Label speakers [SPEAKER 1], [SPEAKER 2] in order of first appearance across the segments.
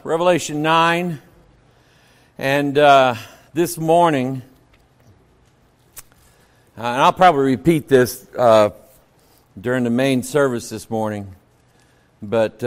[SPEAKER 1] Revelation 9, and this morning, and I'll probably repeat this during the main service this morning, but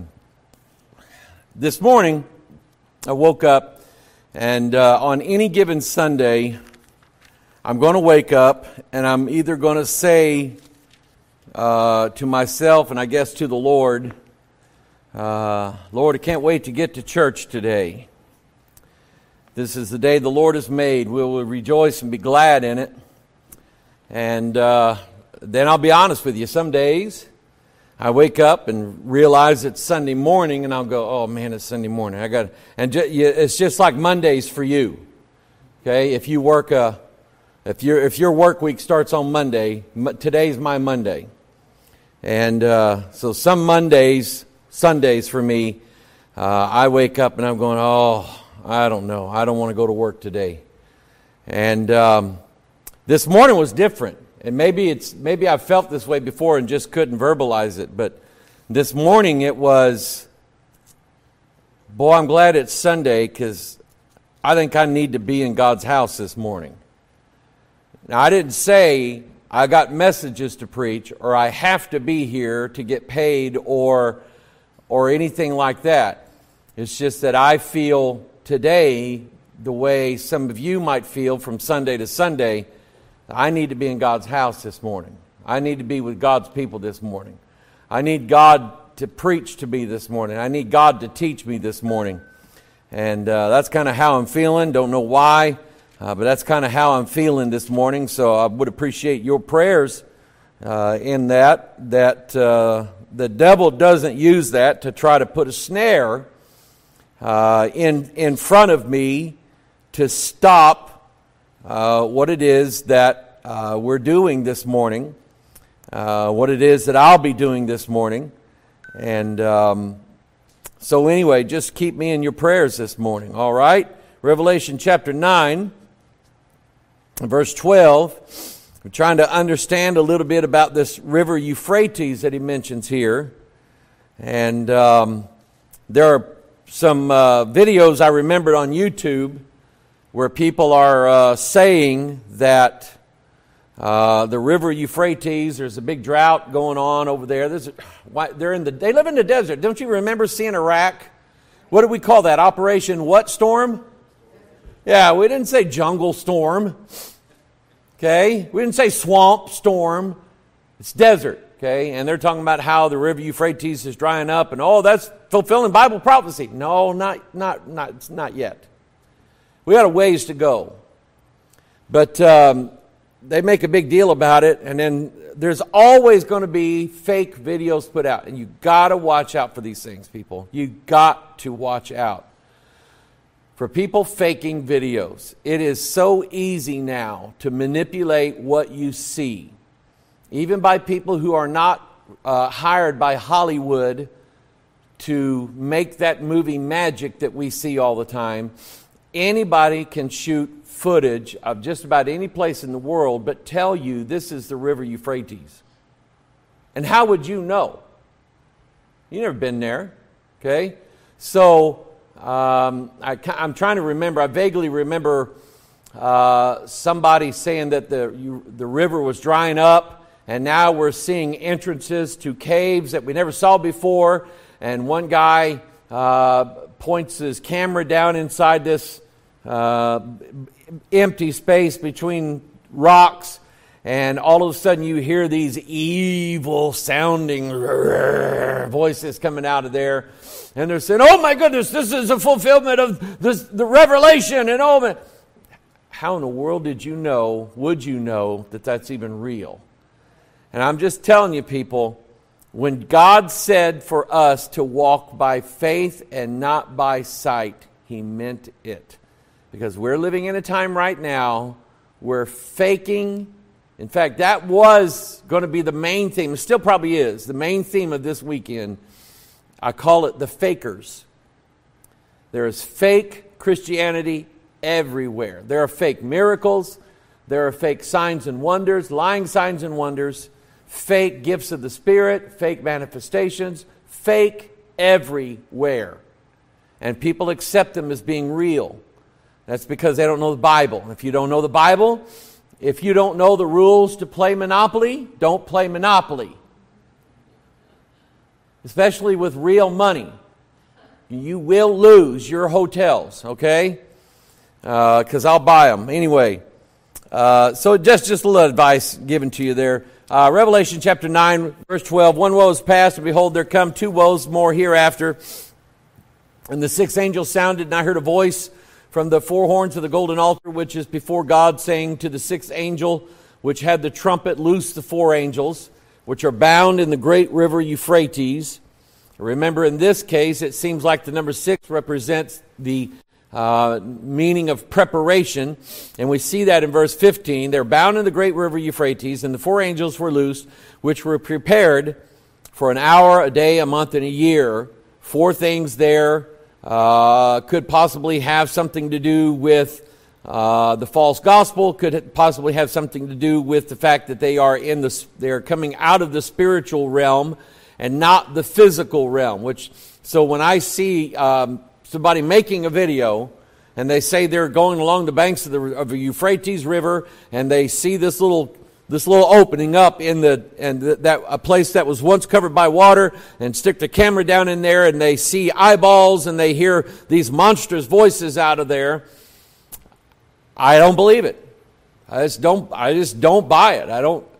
[SPEAKER 1] this morning I woke up, and on any given Sunday, I'm going to wake up, and I'm either going to say to myself, and I guess to the Lord, Lord, I can't wait to get to church today. This is the day the Lord has made. We will rejoice and be glad in it. And then I'll be honest with you. Some days I wake up and realize it's Sunday morning, and I'll go, "Oh man, it's Sunday morning. It's just like Mondays for you. Okay, if you work if your work week starts on Monday, today's my Monday, and so some Sundays for me, I wake up and I'm going, oh, I don't know. I don't want to go to work today. And this morning was different. And maybe I've felt this way before and just couldn't verbalize it. But this morning it was, boy, I'm glad it's Sunday because I think I need to be in God's house this morning. Now, I didn't say I got messages to preach or I have to be here to get paid or anything like that. It's just that I feel today the way some of you might feel from Sunday to Sunday. I need to be in God's house this morning. I need to be with God's people this morning. I need God to preach to me this morning. I need God to teach me this morning. And that's kind of how I'm feeling. Don't know why, but that's kind of how I'm feeling this morning. So I would appreciate your prayers in that the devil doesn't use that to try to put a snare in front of me to stop what it is that we're doing this morning, what it is that I'll be doing this morning. And so anyway, just keep me in your prayers this morning, all right? Revelation chapter 9, verse 12. We're trying to understand a little bit about this river Euphrates that he mentions here. And there are some videos I remembered on YouTube where people are saying that the river Euphrates, there's a big drought going on over there. They live in the desert. Don't you remember seeing Iraq? What do we call that? Operation what storm? Yeah, we didn't say jungle storm. Okay, we didn't say swamp storm. It's desert. Okay, and they're talking about how the river Euphrates is drying up, and that's fulfilling Bible prophecy. No, not yet. We got a ways to go, but they make a big deal about it, and then there's always going to be fake videos put out, and you got to watch out for these things, people. You got to watch out for people faking videos. It is so easy now to manipulate what you see, even by people who are not hired by Hollywood to make that movie magic that we see all the time. Anybody can shoot footage of just about any place in the world, but tell you this is the river Euphrates. And how would you know? You've never been there, okay? So I'm trying to remember. I vaguely remember somebody saying that the river was drying up, and now we're seeing entrances to caves that we never saw before. And one guy points his camera down inside this empty space between rocks, and all of a sudden you hear these evil sounding voices coming out of there, and they're saying, "Oh my goodness, this is a fulfillment of the revelation." And how in the world would you know that that's even real? And I'm just telling you, people, when God said for us to walk by faith and not by sight, He meant it. Because we're living in a time right now where faking, in fact, that was going to be the main theme, it still probably is, the main theme of this weekend. I call it the fakers. There is fake Christianity everywhere. There are fake miracles. There are fake signs and wonders, lying signs and wonders, fake gifts of the Spirit, fake manifestations, fake everywhere. and people accept them as being real. That's because they don't know the Bible. If you don't know the Bible, if you don't know the rules to play Monopoly, don't play Monopoly. Especially with real money. You will lose your hotels, okay? Because I'll buy them. Anyway, so just a little advice given to you there. Revelation chapter 9, verse 12. One woe is past, and behold, there come two woes more hereafter. And the sixth angel sounded, and I heard a voice from the four horns of the golden altar, which is before God, saying to the sixth angel, which had the trumpet, loose the four angels, which are bound in the great river Euphrates. Remember, in this case, it seems like the number 6 represents the meaning of preparation. And we see that in verse 15. They're bound in the great river Euphrates, and the four angels were loosed, which were prepared for an hour, a day, a month, and a year. 4 things there could possibly have something to do with the false gospel, could possibly have something to do with the fact that they are coming out of the spiritual realm and not the physical realm. So when I see somebody making a video and they say they're going along the banks of the Euphrates River, and they see this little opening up in a place that was once covered by water, and stick the camera down in there, and they see eyeballs, and they hear these monstrous voices out of there, I don't believe it. I just don't buy it.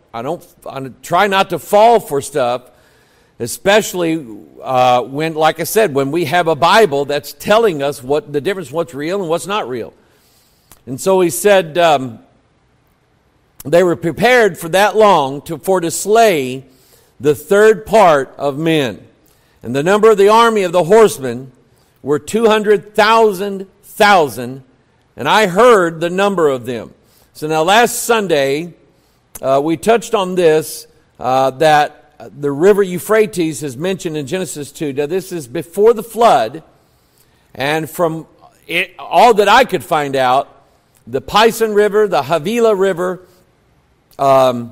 [SPEAKER 1] I try not to fall for stuff, especially when, like I said, when we have a Bible that's telling us what the difference, what's real and what's not real. And so he said, they were prepared for that long to slay the third part of men. And the number of the army of the horsemen were 200,000, and I heard the number of them. So now last Sunday, we touched on this, that the river Euphrates is mentioned in Genesis 2. Now this is before the flood, and from all that I could find out, the Pison River, the Havilah River, the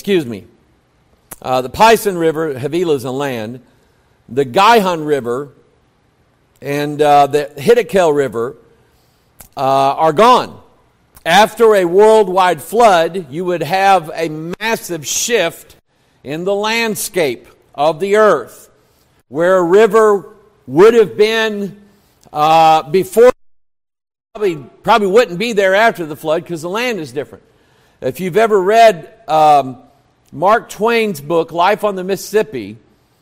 [SPEAKER 1] Pison River, Havilah is a land, the Gihon River, and the Hiddekel River are gone. After a worldwide flood, you would have a massive shift in the landscape of the earth, where a river would have been before, probably wouldn't be there after the flood, because the land is different. If you've ever read Mark Twain's book, Life on the Mississippi,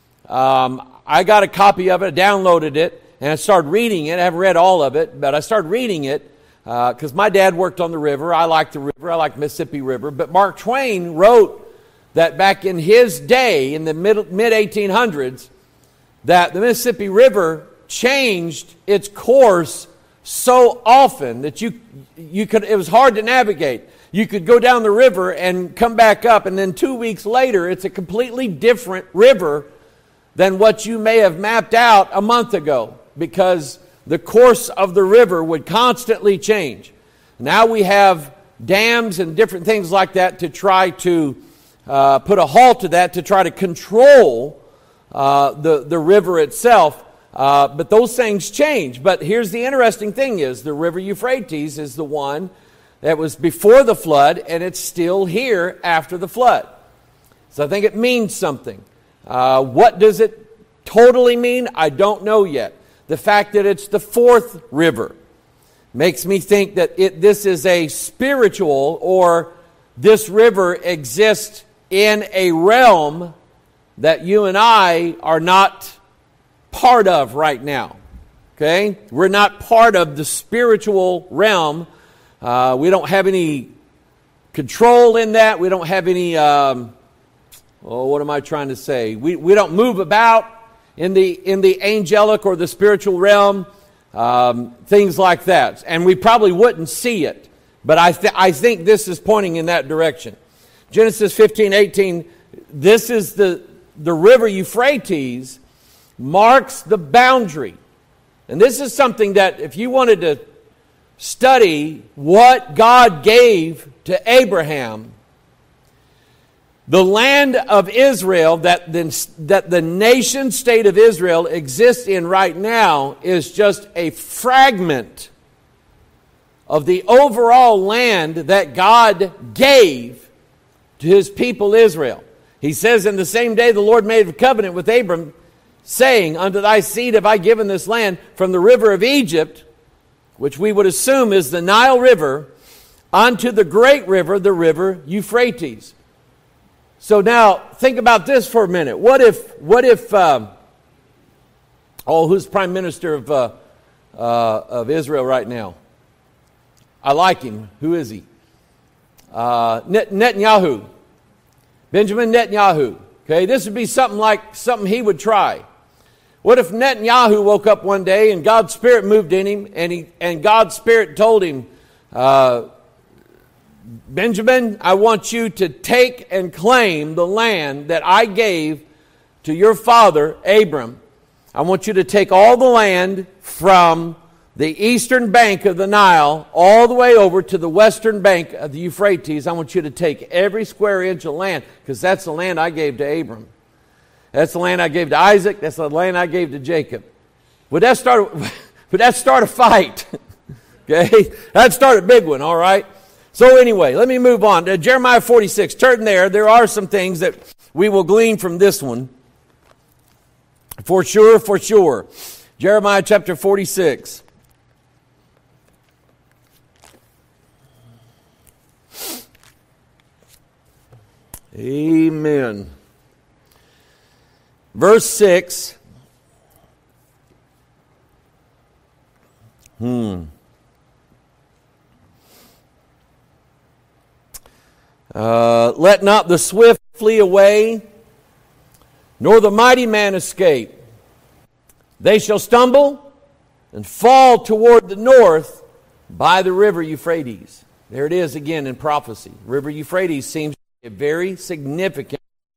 [SPEAKER 1] I got a copy of it, downloaded it, and I started reading it. I haven't read all of it, but I started reading it because my dad worked on the river. I like the river. I like Mississippi River. But Mark Twain wrote that back in his day, in the mid-1800s, that the Mississippi River changed its course so often that you could, it was hard to navigate. You could go down the river and come back up, and then 2 weeks later, it's a completely different river than what you may have mapped out a month ago, because the course of the river would constantly change. Now we have dams and different things like that to try to put a halt to that, to try to control the river itself. But those things change. But here's the interesting thing is, the river Euphrates is the one that was before the flood, and it's still here after the flood. So I think it means something. What does it totally mean? I don't know yet. The fact that it's the fourth river makes me think that this is a spiritual, or this river exists in a realm that you and I are not part of right now. Okay? We're not part of the spiritual realm. We don't have any control in that. We don't have any, what am I trying to say? We don't move about in the angelic or the spiritual realm, things like that. And we probably wouldn't see it. But I think this is pointing in that direction. Genesis 15:18, this is the river Euphrates marks the boundary. And this is something that if you wanted to study what God gave to Abraham, The land of Israel that the nation state of Israel exists in right now is just a fragment of the overall land that God gave to His people Israel. He says, in the same day the Lord made a covenant with Abram, saying, unto thy seed have I given this land from the river of Egypt, which we would assume is the Nile River, unto the great river, the river Euphrates. So now, think about this for a minute. What if who's Prime Minister of Israel right now? I like him. Who is he? Netanyahu. Benjamin Netanyahu. Okay, this would be something he would try. What if Netanyahu woke up one day and God's Spirit moved in him, and God's Spirit told him, Benjamin, I want you to take and claim the land that I gave to your father, Abram. I want you to take all the land from the eastern bank of the Nile all the way over to the western bank of the Euphrates. I want you to take every square inch of land, because that's the land I gave to Abram. That's the land I gave to Isaac. That's the land I gave to Jacob. Would that start a fight? Okay? That'd start a big one, all right? So anyway, let me move on. Jeremiah 46. Turn there. There are some things that we will glean from this one. For sure, for sure. Jeremiah chapter 46. Amen. Verse 6. Let not the swift flee away, nor the mighty man escape. They shall stumble and fall toward the north by the river Euphrates. There it is again in prophecy. River Euphrates seems to be a very significant,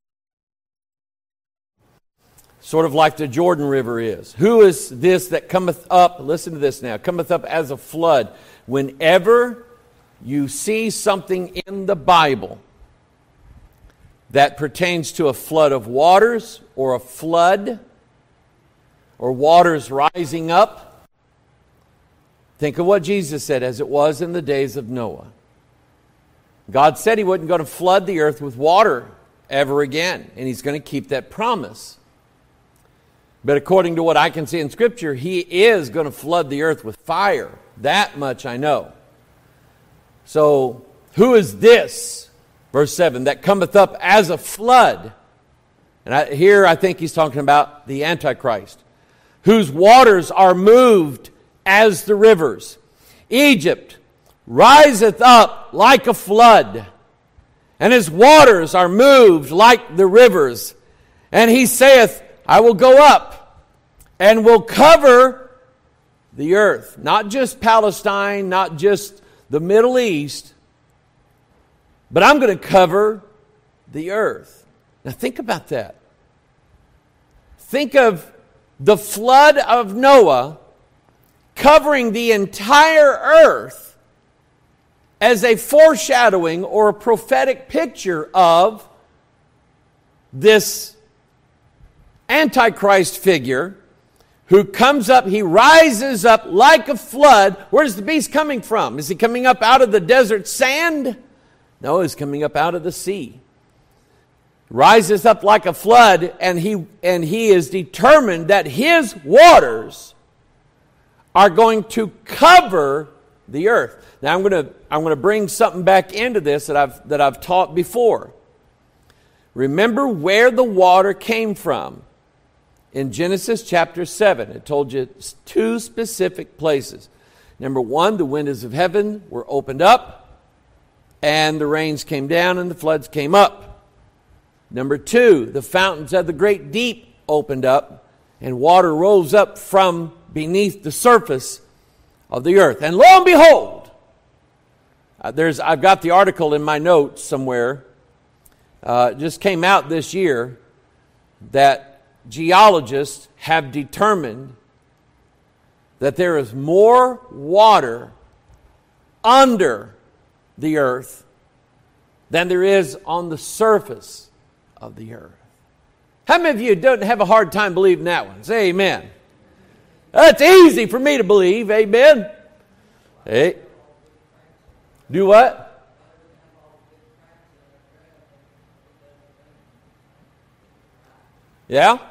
[SPEAKER 1] sort of like the Jordan River is. Who is this that cometh up, listen to this now, cometh up as a flood? Whenever you see something in the Bible that pertains to a flood of waters or a flood or waters rising up, think of what Jesus said, as it was in the days of Noah. God said He wasn't going to flood the earth with water ever again, and He's going to keep that promise. But according to what I can see in Scripture, He is going to flood the earth with fire. That much I know. So, who is this, verse 7, that cometh up as a flood? And here I think he's talking about the Antichrist, whose waters are moved as the rivers. Egypt riseth up like a flood, and his waters are moved like the rivers. And he saith, I will go up and will cover the earth. Not just Palestine, not just the Middle East, but I'm going to cover the earth. Now think about that. Think of the flood of Noah covering the entire earth as a foreshadowing or a prophetic picture of this Antichrist figure who comes up, he rises up like a flood. Where's the beast coming from? Is he coming up out of the desert sand? No, he's coming up out of the sea. Rises up like a flood, and he is determined that his waters are going to cover the earth. Now I'm going to bring something back into this that I've taught before. Remember where the water came from. In Genesis chapter 7, it told you two specific places. Number one, the windows of heaven were opened up, and the rains came down and the floods came up. Number two, the fountains of the great deep opened up, and water rose up from beneath the surface of the earth. And lo and behold, I've got the article in my notes somewhere. It just came out this year that geologists have determined that there is more water under the earth than there is on the surface of the earth. How many of you don't have a hard time believing that one? Say amen. That's easy for me to believe. Amen. Hey. Do what? Yeah?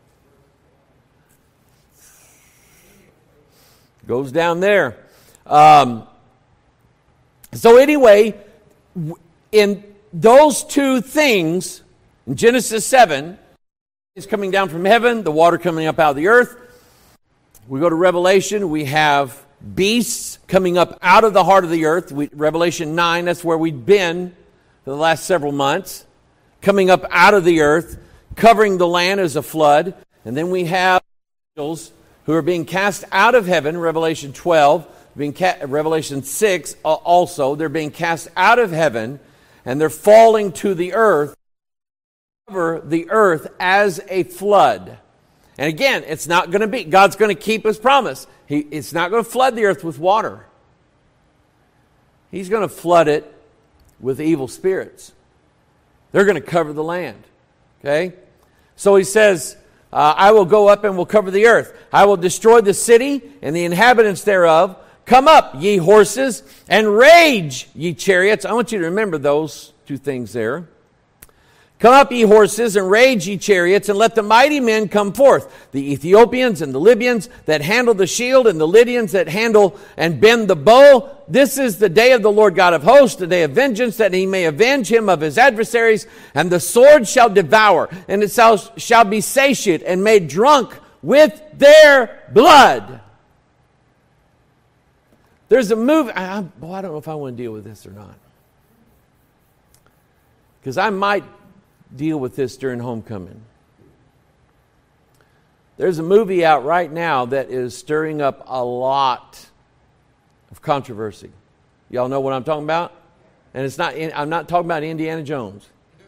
[SPEAKER 1] Goes down there. So anyway, in those two things, in Genesis 7, is coming down from heaven, the water coming up out of the earth. We go to Revelation, we have beasts coming up out of the heart of the earth. Revelation 9, that's where we've been for the last several months. Coming up out of the earth, covering the land as a flood. And then we have angels who are being cast out of heaven, Revelation 12, Revelation 6 also. They're being cast out of heaven, and they're falling to the earth, cover the earth as a flood. And again, it's not going to be, God's going to keep His promise. It's not going to flood the earth with water. He's going to flood it with evil spirits. They're going to cover the land. Okay? So He says, I will go up and will cover the earth. I will destroy the city and the inhabitants thereof. Come up, ye horses, and rage, ye chariots. I want you to remember those two things there. Come up, ye horses, and rage, ye chariots, and let the mighty men come forth. The Ethiopians and the Libyans that handle the shield, and the Lydians that handle and bend the bow. This is the day of the Lord God of hosts, the day of vengeance, that He may avenge him of his adversaries. And the sword shall devour, and it shall be satiate and made drunk with their blood. There's a movie. I don't know if I want to deal with this or not, because I might deal with this during homecoming. There's a movie out right now that is stirring up a lot of controversy. Y'all know what I'm talking about? And I'm not talking about Indiana Jones.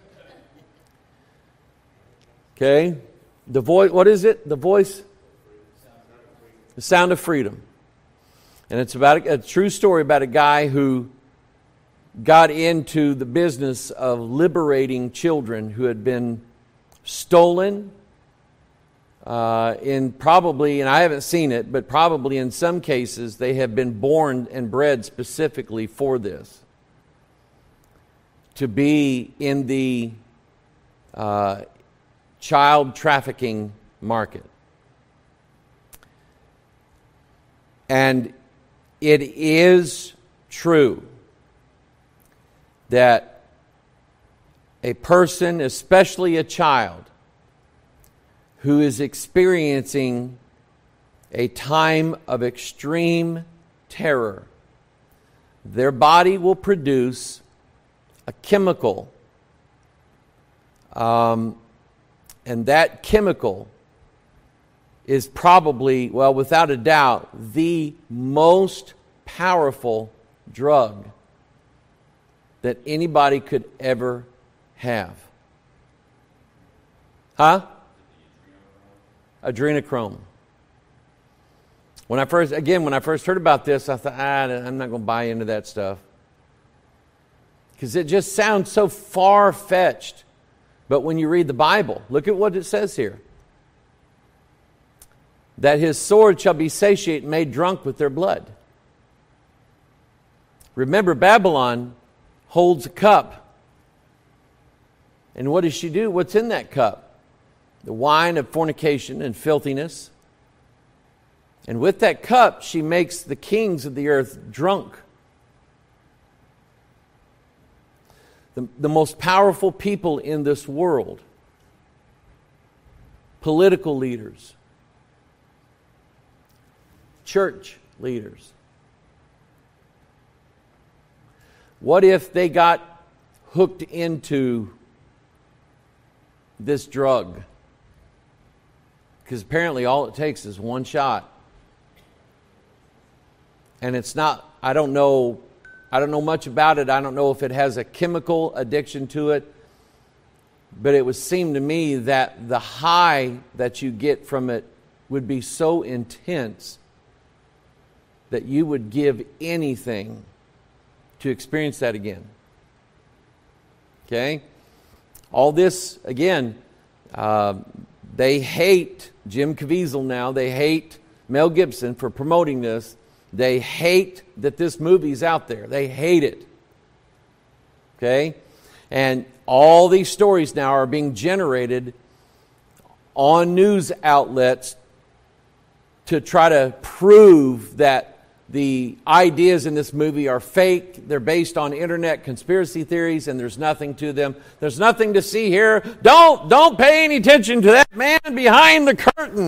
[SPEAKER 1] Okay? The voice, what is it? The voice? The Sound of Freedom. And it's about a true story about a guy who got into the business of liberating children who had been stolen in probably, and I haven't seen it, but probably in some cases they have been born and bred specifically for this. To be in the child trafficking market. And it is true that a person, especially a child, who is experiencing a time of extreme terror, their body will produce a chemical, and that chemical is probably, well, without a doubt, the most powerful drug that anybody could ever have. Huh? Adrenochrome. When I first heard about this, I thought, I'm not going to buy into that stuff. Because it just sounds so far-fetched. But when you read the Bible, look at what it says here. That his sword shall be satiate and made drunk with their blood. Remember, Babylon holds a cup. And what does she do? What's in that cup? The wine of fornication and filthiness. And with that cup, she makes the kings of the earth drunk. The most powerful people in this world, political leaders, church leaders. What if they got hooked into this drug? Because apparently all it takes is one shot. And it's not, I don't know much about it. I don't know if it has a chemical addiction to it. But it would seem to me that the high that you get from it would be so intense that you would give anything to experience that again. Okay? All this, again, they hate Jim Caviezel now. They hate Mel Gibson for promoting this. They hate that this movie's out there. They hate it. Okay? And all these stories now are being generated on news outlets to try to prove that the ideas in this movie are fake. They're based on internet conspiracy theories, and there's nothing to them. There's nothing to see here. Don't pay any attention to that man behind the curtain.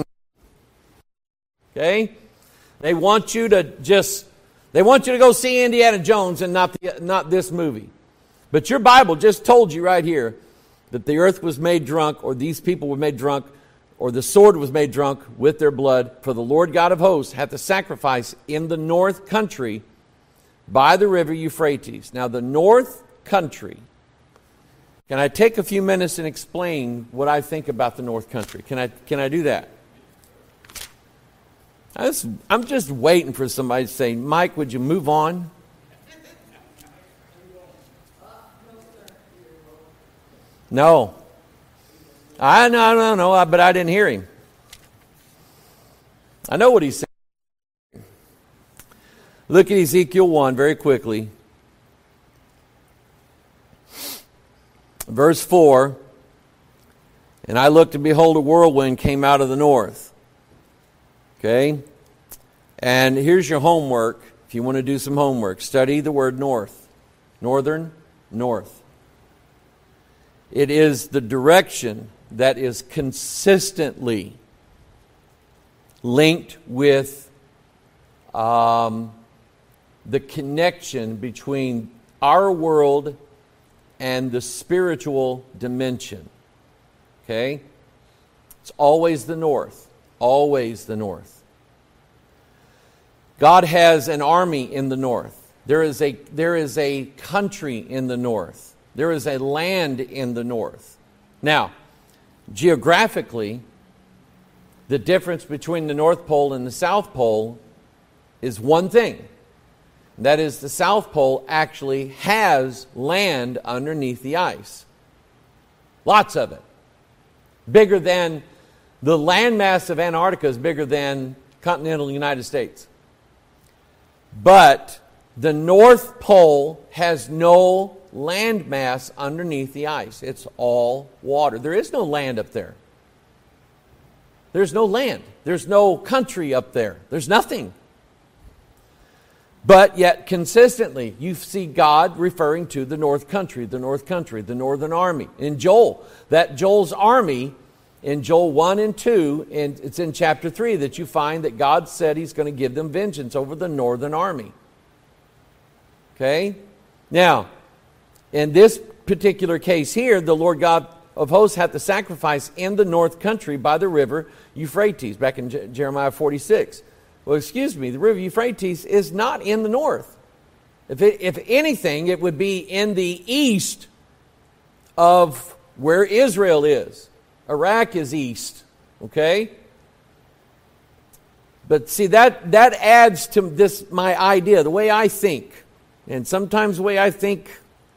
[SPEAKER 1] Okay? They want you to go see Indiana Jones and not this movie. But your Bible just told you right here that the earth was made drunk, or these people were made drunk, or the sword was made drunk with their blood. For the Lord God of hosts hath a sacrifice in the north country by the river Euphrates. Now the north country. Can I take a few minutes and explain what I think about the north country? Can I do that? I'm just waiting for somebody to say, Mike, would you move on? No. I know, but I didn't hear him. I know what he's saying. Look at Ezekiel 1 very quickly. Verse 4. And I looked, and behold, a whirlwind came out of the north. Okay? And here's your homework. If you want to do some homework, study the word north. Northern, north. It is the direction that is consistently linked with the connection between our world and the spiritual dimension. Okay? It's always the north. Always the north. God has an army in the north. There is a country in the north. There is a land in the north. Now, geographically, the difference between the North Pole and the South Pole is one thing. That is, the South Pole actually has land underneath the ice. Lots of it. Bigger than the landmass of Antarctica is bigger than continental United States. But the North Pole has no landmass underneath the ice. It's all water. There is no land up there. There's no land. There's no country up there. There's nothing. But yet consistently you see God referring to the north country, the northern army. In Joel, that Joel's army, in Joel 1 and 2, and it's in chapter 3 that you find that God said He's going to give them vengeance over the northern army. Okay? Now, in this particular case here, the Lord God of hosts hath the sacrifice in the north country by the river Euphrates, back in Jeremiah 46. Well, excuse me, the river Euphrates is not in the north. If anything, it would be in the east of where Israel is. Iraq is east, okay? But see, that adds to this, my idea, the way I think. And sometimes the way I think,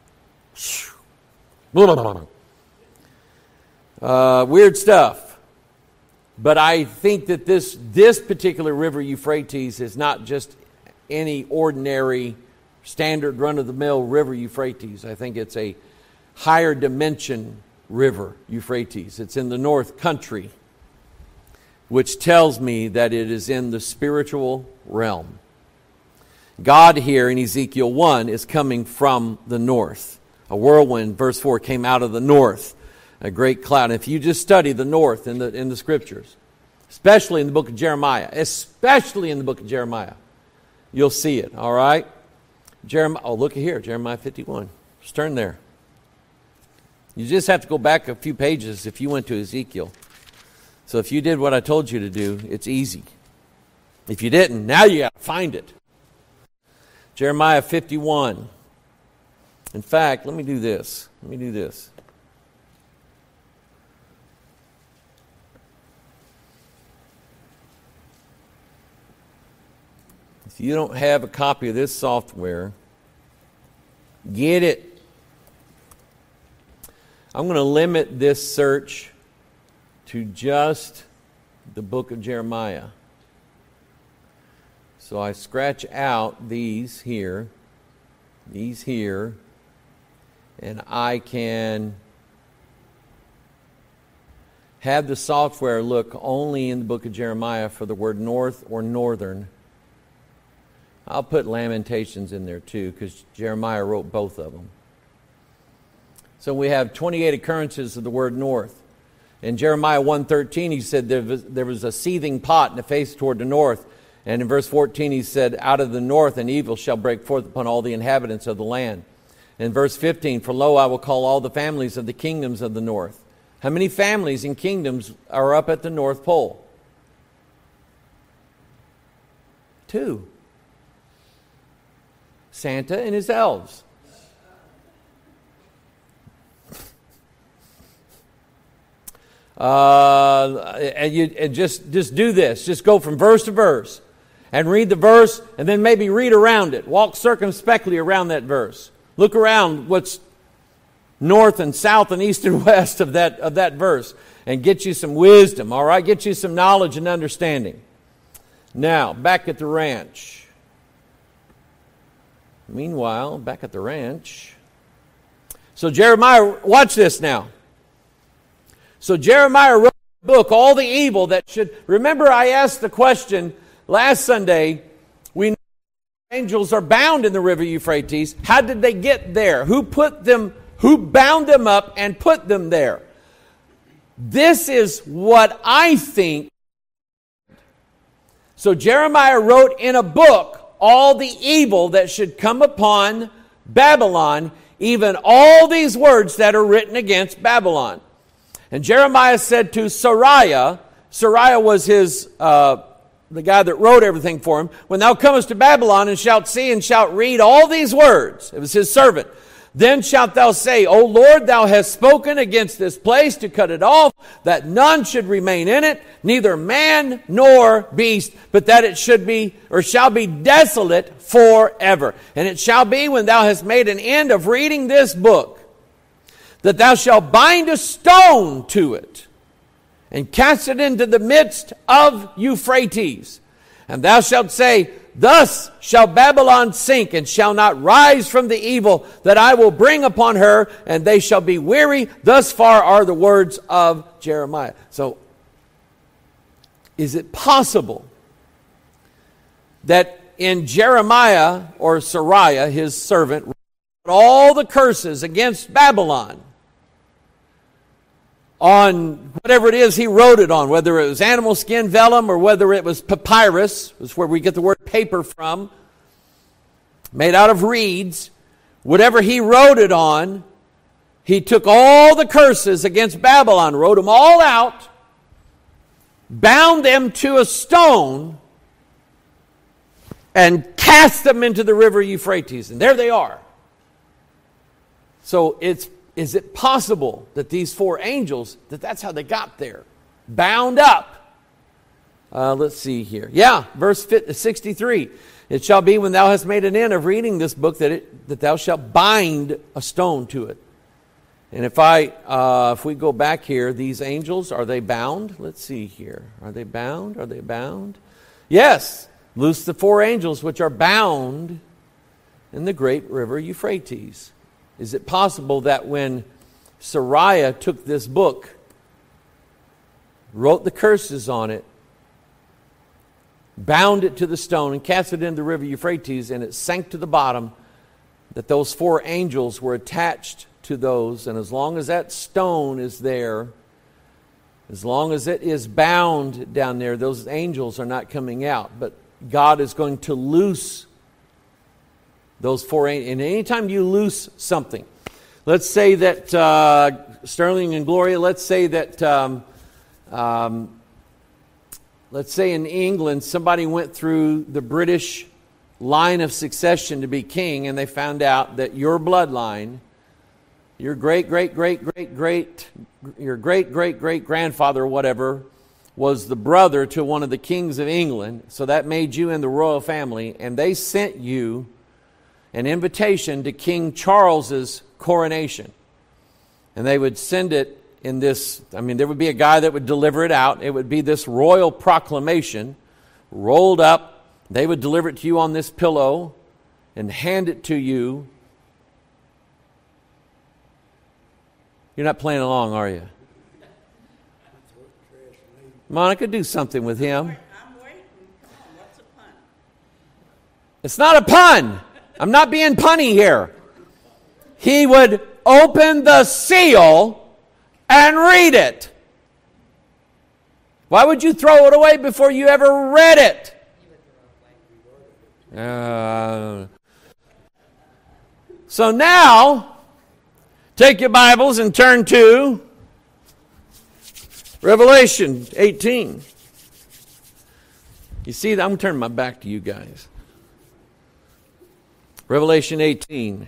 [SPEAKER 1] weird stuff. But I think that this particular river Euphrates is not just any ordinary, standard, run-of-the-mill river Euphrates. I think it's a higher dimension river Euphrates. It's in the north country, which tells me that it is in the spiritual realm. God here in Ezekiel 1 is coming from the north. A whirlwind, verse 4, came out of the north. A great cloud. If you just study the north in the scriptures, especially in the book of Jeremiah, you'll see it, all right? Look at here, Jeremiah 51. Just turn there. You just have to go back a few pages if you went to Ezekiel. So if you did what I told you to do, it's easy. If you didn't, now you got to find it. Jeremiah 51. In fact, let me do this. If you don't have a copy of this software, get it. I'm going to limit this search to just the book of Jeremiah. So I scratch out these here, and I can have the software look only in the book of Jeremiah for the word north or northern. I'll put Lamentations in there too, because Jeremiah wrote both of them. So we have 28 occurrences of the word north. In Jeremiah 1:13, he said there was a seething pot and a face toward the north. And in verse 14, he said, out of the north an evil shall break forth upon all the inhabitants of the land. In verse 15, for lo, I will call all the families of the kingdoms of the north. How many families and kingdoms are up at the North Pole? 2. Santa and his elves. And just do this. Just go from verse to verse and read the verse, and then maybe read around it. Walk circumspectly around that verse. Look around what's north and south and east and west of that verse, and get you some wisdom. All right, get you some knowledge and understanding. Now, back at the ranch. Meanwhile, back at the ranch. So Jeremiah, watch this now. So Jeremiah wrote a book, all the evil that should... Remember I asked the question last Sunday, we know angels are bound in the river Euphrates. How did they get there? Who bound them up and put them there? This is what I think. So Jeremiah wrote in a book all the evil that should come upon Babylon, even all these words that are written against Babylon. And Jeremiah said to Sariah was his, the guy that wrote everything for him, when thou comest to Babylon and shalt see and shalt read all these words, it was his servant, then shalt thou say, O Lord, thou hast spoken against this place to cut it off, that none should remain in it, neither man nor beast, but that it should be, or shall be desolate forever. And it shall be, when thou hast made an end of reading this book, that thou shalt bind a stone to it, and cast it into the midst of Euphrates. And thou shalt say, thus shall Babylon sink, and shall not rise from the evil that I will bring upon her, and they shall be weary. Thus far are the words of Jeremiah. So, is it possible that in Jeremiah, or Sariah, his servant, wrote all the curses against Babylon on whatever it is he wrote it on, whether it was animal skin vellum or whether it was papyrus, that's where we get the word paper from, made out of reeds, whatever he wrote it on, he took all the curses against Babylon, wrote them all out, bound them to a stone, and cast them into the river Euphrates. And there they are. So is it possible that these 4 angels, that's how they got there? Bound up. Let's see here. Yeah, verse 63. It shall be, when thou hast made an end of reading this book, that thou shalt bind a stone to it. And if we go back here, these angels, are they bound? Let's see here. Are they bound? Are they bound? Yes. Loose the 4 angels which are bound in the great river Euphrates. Is it possible that when Sariah took this book, wrote the curses on it, bound it to the stone, and cast it into the river Euphrates, and it sank to the bottom, that those 4 angels were attached to those, and as long as that stone is there, as long as it is bound down there, those angels are not coming out. But God is going to loose those 4 angels. And anytime you loose something, let's say that Sterling and Gloria, let's say that let's say in England somebody went through the British line of succession to be king, and they found out that your bloodline, your great grandfather or whatever, was the brother to one of the kings of England. So that made you in the royal family, and they sent you an invitation to King Charles's coronation. And they would send it in this, there would be a guy that would deliver it out. It would be this royal proclamation rolled up. They would deliver it to you on this pillow and hand it to you. You're not playing along, are you? Monica, do something with him.
[SPEAKER 2] I'm waiting. Come on, what's a pun?
[SPEAKER 1] It's not a pun. I'm not being punny here. He would open the seal and read it. Why would you throw it away before you ever read it? So now, take your Bibles and turn to Revelation 18. You see, I'm turning my back to you guys. Revelation 18.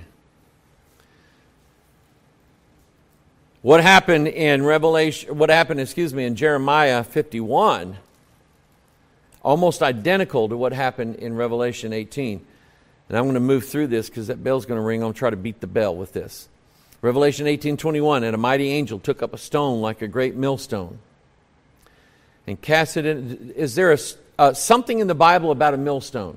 [SPEAKER 1] What happened in in Jeremiah 51, almost identical to what happened in Revelation 18. And I'm going to move through this because that bell's going to ring. I'm going to try to beat the bell with this. Revelation 18:21, and a mighty angel took up a stone like a great millstone and cast it in. Is there something in the Bible about a millstone?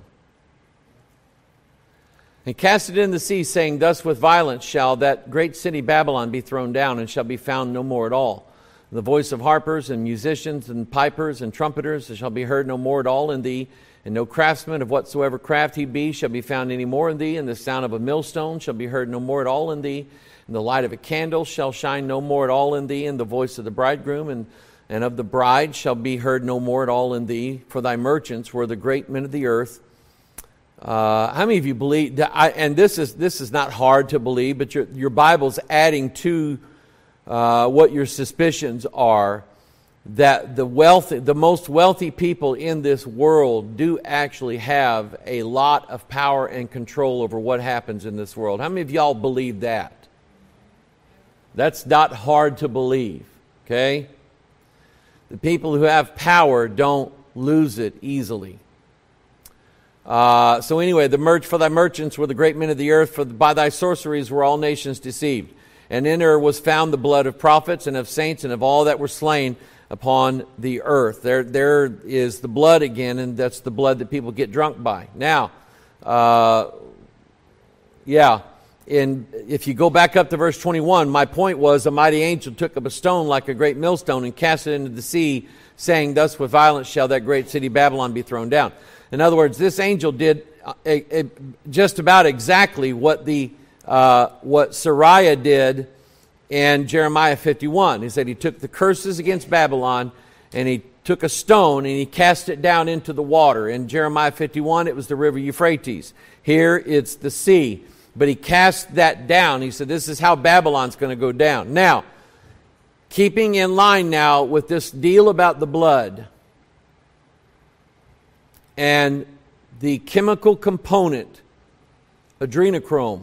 [SPEAKER 1] And cast it in the sea, saying, thus with violence shall that great city Babylon be thrown down, and shall be found no more at all. The voice of harpers and musicians and pipers and trumpeters shall be heard no more at all in thee, and no craftsman of whatsoever craft he be shall be found any more in thee, and the sound of a millstone shall be heard no more at all in thee, and the light of a candle shall shine no more at all in thee, and the voice of the bridegroom and of the bride shall be heard no more at all in thee, for thy merchants were the great men of the earth. How many of you believe that? And this is not hard to believe, but your Bible's adding to what your suspicions are, that the most wealthy people in this world do actually have a lot of power and control over what happens in this world. How many of y'all believe that? That's not hard to believe, okay? The people who have power don't lose it easily. So anyway, for thy merchants were the great men of the earth, for by thy sorceries were all nations deceived. And in her was found the blood of prophets and of saints and of all that were slain upon the earth. There is the blood again, and that's the blood that people get drunk by. Now, if you go back up to verse 21, my point was, a mighty angel took up a stone like a great millstone and cast it into the sea, saying, thus with violence shall that great city Babylon be thrown down. In other words, this angel did just about exactly what Sariah did in Jeremiah 51. He said he took the curses against Babylon and he took a stone and he cast it down into the water. In Jeremiah 51, it was the river Euphrates. Here, it's the sea. But he cast that down. He said, this is how Babylon's going to go down. Now, keeping in line now with this deal about the blood and the chemical component, adrenochrome,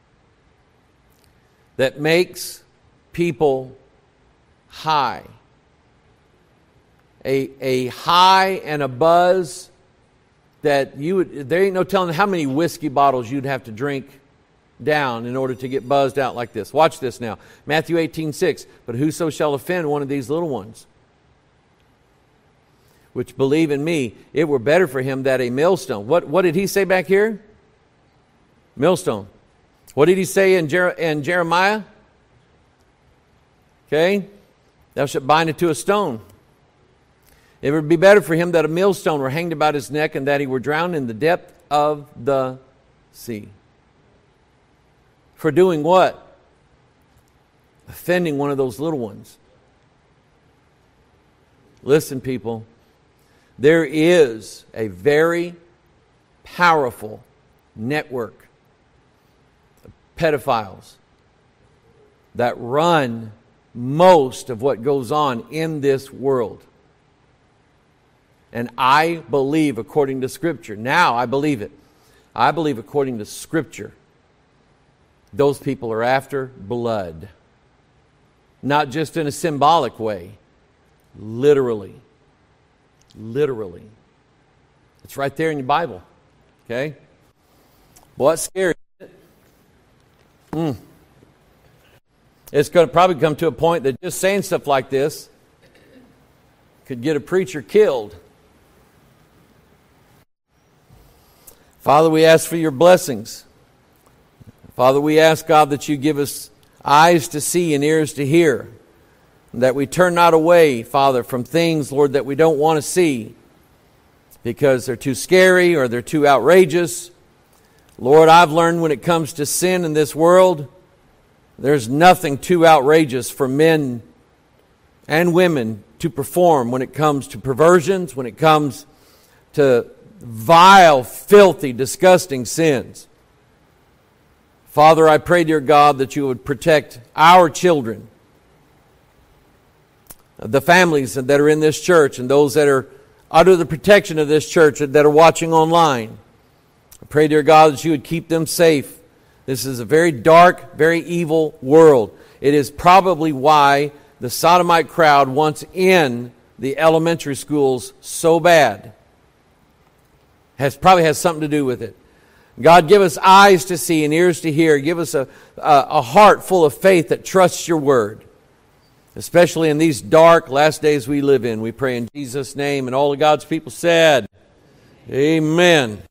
[SPEAKER 1] that makes people high. A high and a buzz that there ain't no telling how many whiskey bottles you'd have to drink down in order to get buzzed out like this. Watch this now. Matthew 18:6. But whoso shall offend one of these little ones, which believe in me, it were better for him that a millstone. What did he say back here? Millstone. What did he say in Jeremiah? Okay. Thou shalt bind it to a stone. It would be better for him that a millstone were hanged about his neck, and that he were drowned in the depth of the sea. For doing what? Offending one of those little ones. Listen, people. There is a very powerful network of pedophiles that run most of what goes on in this world. And I believe according to Scripture. Now I believe it. I believe according to Scripture, those people are after blood. Not just in a symbolic way. Literally. Literally. It's right there in your Bible. Okay? Well, that's scary. It's going to probably come to a point that just saying stuff like this could get a preacher killed. Father, we ask for your blessings. Father, we ask, God, that you give us eyes to see and ears to hear, that we turn not away, Father, from things, Lord, that we don't want to see because they're too scary or they're too outrageous. Lord, I've learned when it comes to sin in this world, there's nothing too outrageous for men and women to perform when it comes to perversions, when it comes to vile, filthy, disgusting sins. Father, I pray, dear God, that you would protect our children, the families that are in this church, and those that are under the protection of this church that are watching online. I pray, dear God, that you would keep them safe. This is a very dark, very evil world. It is probably why the sodomite crowd wants in the elementary schools so bad. Probably has something to do with it. God, give us eyes to see and ears to hear. Give us a heart full of faith that trusts your word, especially in these dark last days we live in. We pray in Jesus' name, and all of God's people said, amen.